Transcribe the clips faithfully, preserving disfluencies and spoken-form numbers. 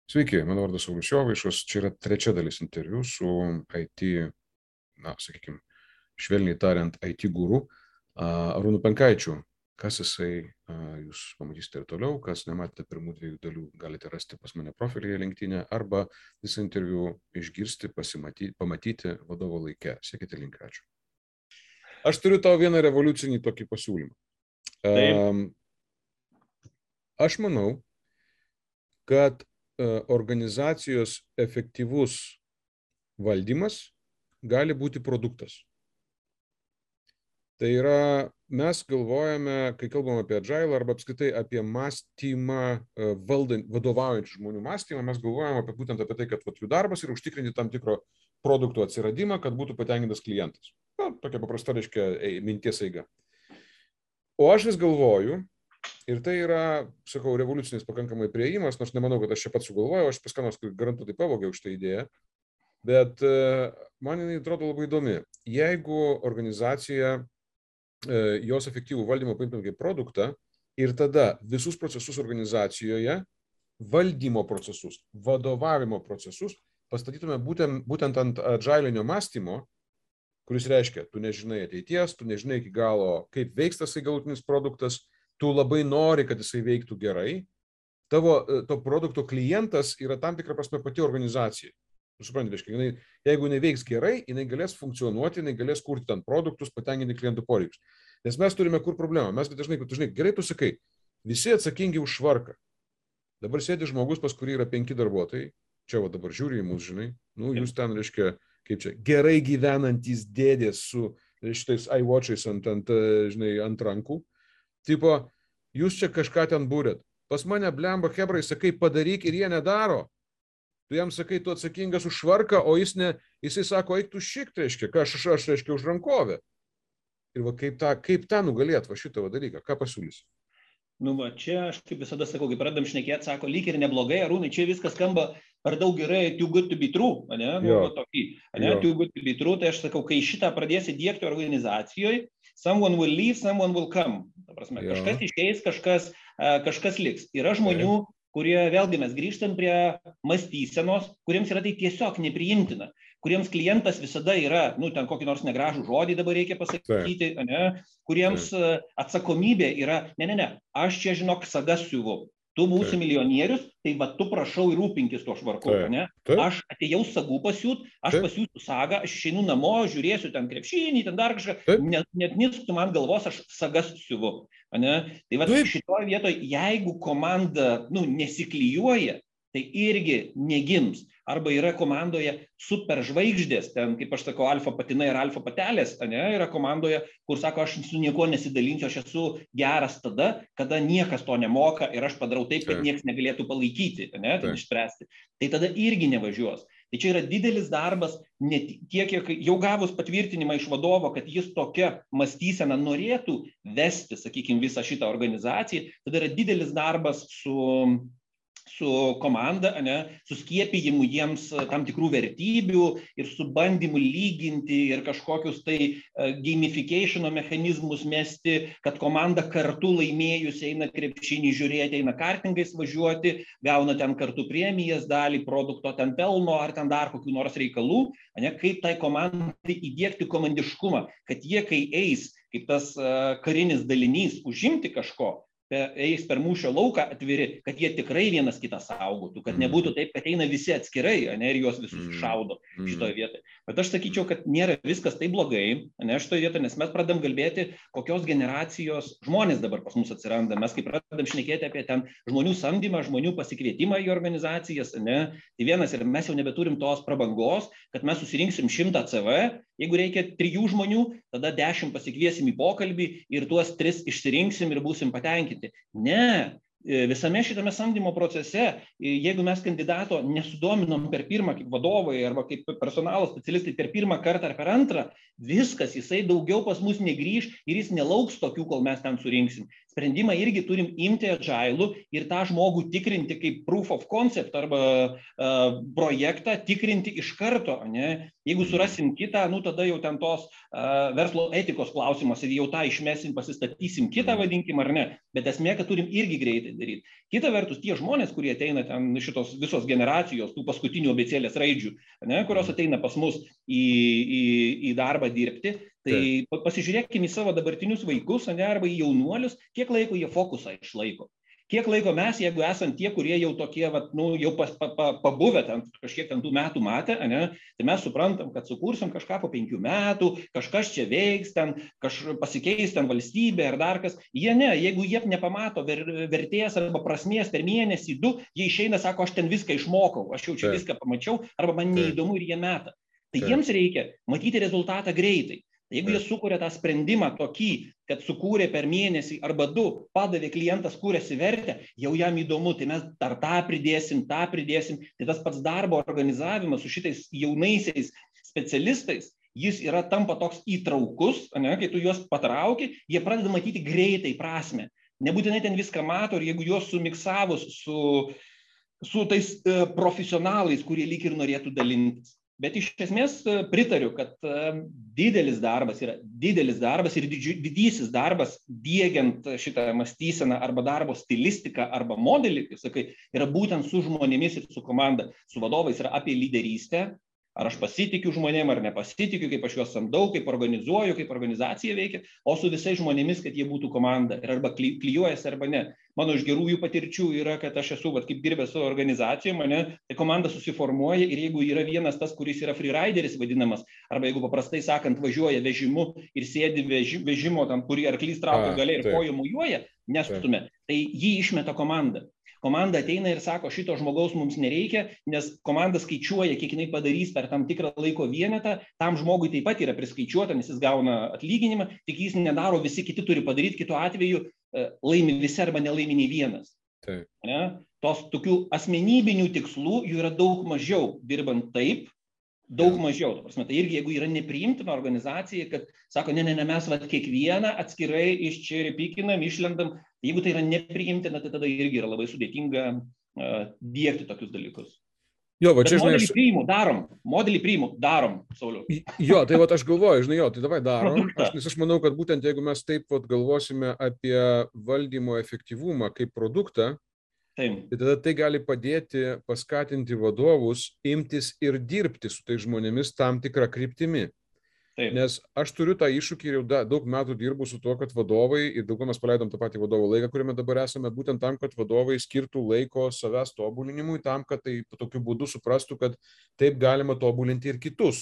Sveiki, mano vardas Saulius Jovaišas, čia yra trečia dalis interviu su I T, na, sakykime, švelniai tariant, I T guru Arūnu Penkaičiu. Kas jisai, jūs pamatysite ir toliau, kas nematėte pirmų dviejų dalių, galite rasti pas mane profilyje LinkedIn arba visą interviu išgirsti, pasimatyti, pamatyti vadovo laike. Sekite link, ačiū. Aš turiu tau vieną revoliucinį tokį pasiūlymą. Um, aš manau, kad organizacijos efektyvus valdymas gali būti produktas. Tai yra, mes galvojame, kai kalbam apie agile arba apskritai apie mąstymą, valdant, vadovaujančių žmonių mąstymą, mes galvojame apie būtent apie tai, kad vat, jų darbas yra užtikrinti tam tikro produkto atsiradimą, kad būtų patenkintas klientas. Na, tokia paprasta, reiškia, minties eiga. O aš vis galvoju, ir tai yra, sakau, revoliucinis pakankamai priėjimas, nors nemanau, kad aš čia pats sugalvojau, aš pas ką nors garantuotai pavogiau šitą idėją, bet man jinai atrodo labai įdomi. Jeigu organizacija jos efektyvų valdymą paimtum kaip produktą ir tada visus procesus organizacijoje, valdymo procesus, vadovavimo procesus pastatytume būtent, būtent ant agilinio mąstymo, kuris reiškia, tu nežinai ateities, tu nežinai iki galo, kaip veiks tas galutinis produktas, tu labai nori, kad jisai veiktų gerai, tavo to produkto klientas yra tam tikra prasme pati organizacija. Suprantate, reiškia, jinai, jeigu jinai veiks gerai, jinai galės funkcionuoti, jinai galės kurti ten produktus, patenkinti klientų poreikius. Nes mes turime kur problemą. Mes dažnai, dažnai, gerai tu sakai, visi atsakingi už švarką. Dabar sėdi žmogus, pas kurį yra penki darbuotojai, čia va dabar žiūri į mus, žinai, nu jūs ten, reiškia, kaip čia, gerai gyvenantys dėdės su šitais iWatch'ais ant, ant, žinai, ant rankų. Tipo, jūs čia kažką ten būrėt. Pas mane blemba hebrai, sakai, padaryk ir jie nedaro. Tu jam sakai, tu atsakingas už švarką, o jis ne, jisai sako, eik tu šikt, reiškia, ką aš, aš reiškia, už rankovę. Ir va kaip tą, kaip tą nugalėt, va šitą va dalyką, ką pasiūlysi? Nu va, čia aš kaip visada sakau, kai pradedam šnekėti, sako, lyg ir neblogai, Arūnai, čia viskas skamba per daug gerai, too good to be true, ane, nu, va, tokį, ane, too good to be true, tai aš sakau, kai šitą pradėsi diegti organizacijoje, someone will leave, someone will come. Ta prasme, jo. Kažkas išeis, kažkas, kažkas liks. Yra žmonių, kurie, vėlgi mes grįžtam prie mąstysenos, kuriems yra tai tiesiog nepriimtina, kuriems klientas visada yra, nu, ten kokį nors negražų žodį dabar reikia pasakyti, ne, kuriems atsakomybė yra, ne, ne, ne, aš čia, žinok, sagas siuvu. Tu būsi milijonierius, tai va tu prašau ir rūpinkis to švarku, ne? Aš atėjau sagų pasiūt, aš pasiūsiu sagą, aš išeinu namo, žiūrėsiu ten krepšinį, ten dar kažką, net, net nisktų man galvos, aš sagas siuvu, ne? Tai va šitoje vietoje, jeigu komanda, nu, nesiklijuoja, tai irgi negims. Arba yra komandoje super žvaigždės, ten, kaip aš sakau, alfa patinai ir alfa patelės, ne, yra komandoje, kur sako, aš su nieko nesidalinsiu, aš esu geras tada, kada niekas to nemoka ir aš padarau taip, kad niekas negalėtų palaikyti, ne, tai išspręsti. Tai tada irgi nevažiuos. Tai čia yra didelis darbas, ne tiek, kiek jau gavus patvirtinimą iš vadovo, kad jis tokia mąstysena norėtų vesti, sakykime, visą šitą organizaciją, tada yra didelis darbas su... su komanda, ne, su skiepijimu jiems tam tikrų vertybių ir su bandymu lyginti ir kažkokius tai gamificationo mechanizmus mesti, kad komanda kartu laimėjus eina krepšinį žiūrėti, eina kartingais važiuoti, gauna ten kartu premijas, dalį produkto ten pelno ar ten dar kokių nors reikalų, ne, kaip tai komandai įdiegti komandiškumą, kad jie, kai eis kaip tas karinis dalinys užimti kažko, eis per mūšio lauką atviri, kad jie tikrai vienas kitą saugotų, kad nebūtų taip, kad eina visi atskirai, ne, ir juos visus šaudo šitoje vietoje. Bet aš sakyčiau, kad nėra viskas taip blogai, ne, šitoje vietoje, nes mes pradedam kalbėti, kokios generacijos žmonės dabar pas mus atsiranda. Mes kaip pradedam šnekėti apie ten žmonių samdymą, žmonių pasikvietimą į organizacijas, ne, tai vienas ir mes jau nebeturim tos prabangos, kad mes susirinksim šimtą C V, jeigu reikia trijų žmonių, tada dešimt pasikviesim į pokalbį ir tuos tris išsirinksim ir būsim patenkinti. Ne, visame šitame samdymo procese, jeigu mes kandidato nesudominom per pirmą kaip vadovai arba kaip personalo specialistai per pirmą kartą ar per antrą, viskas, jisai daugiau pas mus negrįž ir jis nelauks tokių, kol mes ten surinksim. Sprendimą irgi turim imti agilų ir tą žmogų tikrinti kaip proof of concept arba uh, projektą tikrinti iš karto. Ne? Jeigu surasim kitą, nu tada jau ten tos uh, verslo etikos klausimas ir jau tą išmesim, pasistatysim kitą, vadinkim ar ne. Bet esmė, kad turim irgi greitai daryti. Kita vertus, tie žmonės, kurie ateina ten šitos visos generacijos, tų paskutinių abėcėlės raidžių, ne, kurios ateina pas mus į, į, į darbą dirbti, tai Taip. Pasižiūrėkime į savo dabartinius vaikus, ne, arba į jaunuolius, kiek laiko jie fokusą išlaiko. Kiek laiko mes, jeigu esam tie, kurie jau tokie, vat, nu, jau pas, pa, pa, pabuvę ten, kažkiek ten tų metų matę, ne, tai mes suprantam, kad sukursim kažką po penkių metų, kažkas čia veiks, ten, kaž, pasikeis ten valstybė ar dar kas. Jie ne, jeigu jie nepamato ver, vertės arba prasmės per mėnesį, du, jie išeina, sako, aš ten viską išmokau, aš jau čia Taip. Viską pamačiau, arba man neįdomu ir jie meta. Tai Taip. Jiems reikia matyti rezultatą greitai. Jeigu jie sukūrė tą sprendimą tokį, kad sukūrė per mėnesį arba du, padavė klientas, kūrėsi vertę, jau jam įdomu, tai mes dar tą pridėsim, tą pridėsim. Tai tas pats darbo organizavimas su šitais jaunaisiais specialistais, jis yra tampa toks įtraukus, ne, kai tu juos patrauki, jie pradeda matyti greitai prasmę. Nebūtinai ten viską mato ir jeigu juos sumiksavus su, su tais uh, profesionalais, kurie lyg ir norėtų dalintis. Bet iš esmės pritariu, kad didelis darbas yra didelis darbas ir didžiu, didysis darbas diegiant šitą mąstyseną arba darbo stilistiką arba modelį, sakai, yra būtent su žmonėmis ir su komanda. Su vadovais yra apie lyderystę, ar aš pasitikiu žmonėm ar nepasitikiu, kaip aš juos samdau, kaip organizuoju, kaip organizacija veikia, o su visais žmonėmis, kad jie būtų komanda ir arba klyjuojasi arba ne. Mano iš gerųjų patirčių yra, kad aš esu, vat, kaip dirbęs su organizacijom, mane, tai komanda susiformuoja ir jeigu yra vienas tas, kuris yra freerideris vadinamas, arba jeigu paprastai sakant važiuoja vežimu ir sėdi veži, vežimo tam, kurį arklys traukia gale ir kojų mujuoja, nestumia, tai jį išmeta komanda. Komanda ateina ir sako, šito žmogaus mums nereikia, nes komanda skaičiuoja, kiek jinai padarys per tam tikrą laiko vienetą, tam žmogui taip pat yra priskaičiuota, nes jis gauna atlyginimą, tik jis nedaro, visi kiti turi padaryti, kitu atveju laimi visi arba nelaimi nei vienas. Taip. Ne? Tos tokių asmenybinių tikslų jų yra daug mažiau dirbant taip, daug mažiau. Ta prasme, tai irgi jeigu yra nepriimtina organizacija, kad sako, ne, ne, ne, mes vat, kiekvieną atskirai iš čia repikinam, išlendam, jeigu tai yra nepriimtina, tai tada irgi yra labai sudėtinga uh, diegti tokius dalykus. Jo, va, čia, žinai, modelį aš... priimu, darom, modelį priimu, darom, Sauliau. Jo, tai va, aš galvoju, žinai, jo, tai davai darom, aš, nes aš manau, kad būtent jeigu mes taip vat, galvosime apie valdymo efektyvumą kaip produktą, Taip. tai tada tai gali padėti paskatinti vadovus imtis ir dirbti su tais žmonėmis tam tikrą kryptimi. Taip. Nes aš turiu tą iššūkį ir jau da, daug metų dirbu su tuo, kad vadovai, ir daug mes paleidom tą patį vadovo laiką, kuriame dabar esame, būtent tam, kad vadovai skirtų laiko savęs tobulinimui, tam, kad tai tokiu būdu suprastų, kad taip galima tobulinti ir kitus.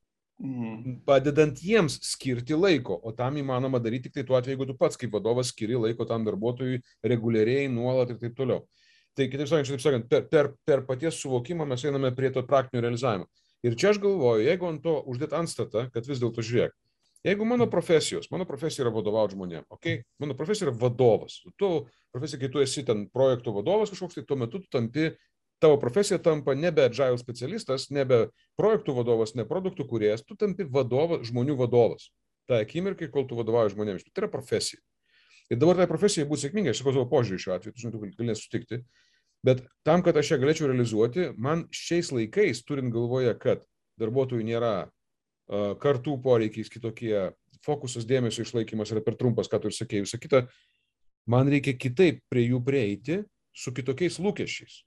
Mhm. Padedant jiems skirti laiko, o tam įmanoma daryti tik tai tuo atveju, jeigu tu pats kaip vadovas skiri laiko tam darbuotojui reguliariai, nuolat ir taip toliau. Tai kitaip sakant, taip sakant per, per, per paties suvokimą mes einame prie to praktinio realizavimo. Ir čia aš galvoju, jeigu ant to uždėt antstatą, kad vis dėlto žiūrėk, jeigu mano profesijos, mano profesija yra vadovauti žmonėm, okay? Mano profesija yra vadovas, tu profesija, kai tu esi ten projektų vadovas kažkoks, tai tuo metu tu tampi, tavo profesija tampa nebe agile specialistas, nebe projektų vadovas, ne produktų kūrėjas, tu tampi vadovas, žmonių vadovas. Ta akimirkai, kol tu vadovauji žmonėms, tai yra profesija. Ir dabar tai profesija bus sėkminga, aš sakau savo požiūrį šiuo atveju, tu žinai, tu gali nesutikti. Bet tam, kad aš ją galėčiau realizuoti, man šiais laikais, turint galvoje, kad darbuotojų nėra, uh, kartų poreikiais kitokie, fokusas dėmesio išlaikymas yra per trumpas, ką tu ir sakėjai, visą kitą, man reikia kitaip prie jų prieiti su kitokiais lūkesčiais.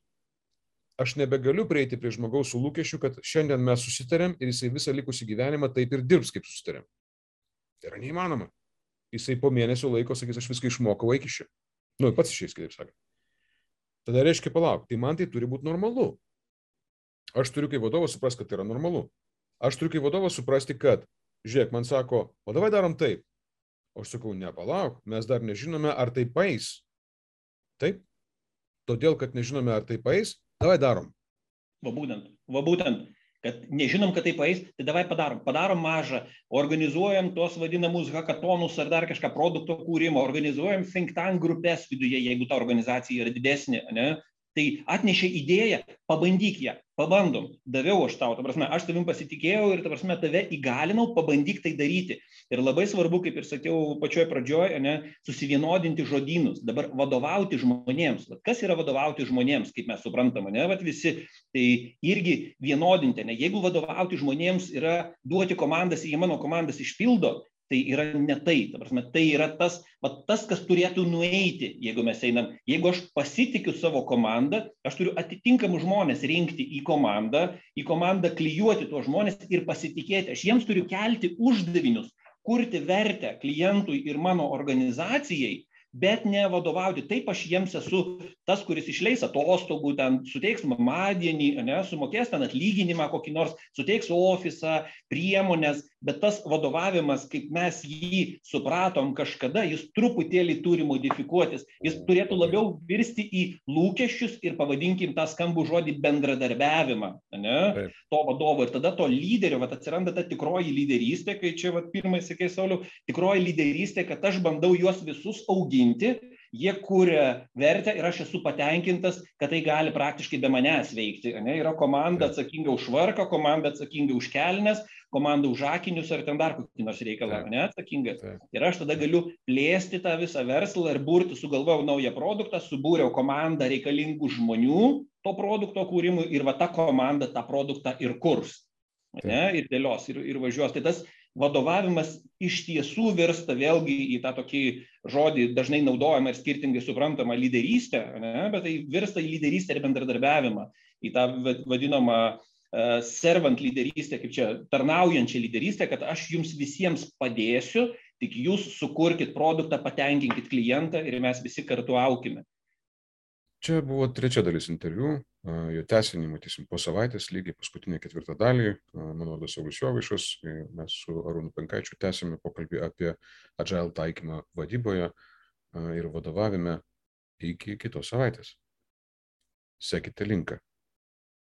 Aš nebegaliu prieiti prie žmogaus su lūkesčiu, kad šiandien mes susitarėm ir jisai visą likusį gyvenimą taip ir dirbs, kaip susitarėm. Tai yra neįmanoma. Jisai po mėnesio laiko sakys, aš viską išmokau iki šio. Nu, pats išeis, kitaip sakant. Tada reiškia palauk, tai man tai turi būti normalu. Aš turiu kaip vadovas suprasti, kad tai yra normalu. Aš turiu kaip vadovas suprasti, kad, žiūrėk, man sako, o davai darom taip. O aš sakau, ne, palauk, mes dar nežinome, ar tai paeis. Taip? Todėl, kad nežinome, ar tai paeis, davai darom. Va būtent, va būtent, kad nežinom, kad tai paeis, tai davai padarom. Padarom mažą, organizuojam tuos vadinamus hackathonus ar dar kažką produkto kūrimo, organizuojam think tank grupės viduje, jeigu ta organizacija yra didesnė, ne? Tai atnešė idėją, pabandyk ją, pabandom, daviau aš tau, ta prasme, aš tavim pasitikėjau ir ta prasme tave įgalinau, pabandyk tai daryti. Ir labai svarbu, kaip ir sakiau pačioje pradžioje, ne, susivienodinti žodynus, dabar vadovauti žmonėms. Vat kas yra vadovauti žmonėms, kaip mes suprantame, ne, vat visi, tai irgi vienodinti, ne, jeigu vadovauti žmonėms yra duoti komandas ir jie mano komandas išpildo, tai yra ne tai, ta prasme, tai yra tas, va, tas, kas turėtų nueiti, jeigu mes einam. Jeigu aš pasitikiu savo komandą, aš turiu atitinkamus žmonės rinkti į komandą, į komandą klijuoti tuos žmonės ir pasitikėti. Aš jiems turiu kelti uždavinius, kurti vertę klientui ir mano organizacijai, bet ne vadovauti. Taip aš jiems esu tas, kuris išleis atostogų, ten suteiks mamadienį, ne, sumokės ten atlyginimą kokį nors, suteiks ofisą, priemonės, bet tas vadovavimas, kaip mes jį supratom kažkada, jis truputėlį turi modifikuotis. Jis turėtų labiau virsti į lūkesčius ir pavadinkim tą skambų žodį bendradarbiavimą, ne, Taip. To vadovo. Ir tada to lyderio, vat, atsiranda ta tikroji lyderystė, kai čia vat, pirmai sakė Sauliau, tikroji lyderystė, kad aš bandau juos visus auginti, jie kuria vertę ir aš esu patenkintas, kad tai gali praktiškai be manęs veikti. Ne? Yra komanda atsakinga už švarką, komanda atsakinga už kelnes, komanda už akinius ar ten dar kokį nors reikalą, ne, atsakingas. Ir aš tada galiu plėsti tą visą verslą ir burti, sugalvojau naują produktą, subūriau komandą reikalingų žmonių to produkto kūrimui ir va ta komanda tą produktą ir kurs. Ne? Ir dėlios, ir, ir važiuos. Tai tas vadovavimas iš tiesų virsta vėlgi į tą tokį žodį dažnai naudojamą ir skirtingai suprantamą lyderystę, ne? Bet tai virsta į lyderystę ir bendradarbiavimą, į tą vadinamą uh, servant lyderystę, kaip čia tarnaujančią lyderystę, kad aš jums visiems padėsiu, tik jūs sukurkit produktą, patenkinkit klientą ir mes visi kartu aukime. Čia buvo trečia dalis interviu, jo tęsinį matysim po savaitės, lygiai paskutinė ketvirtą dalį. Mano vardas Saulius Jovaišas, mes su Arūnu Penkaičiu tęsime pokalbį apie agile taikymą vadyboje ir vadovavime iki kitos savaitės. Sekite linką.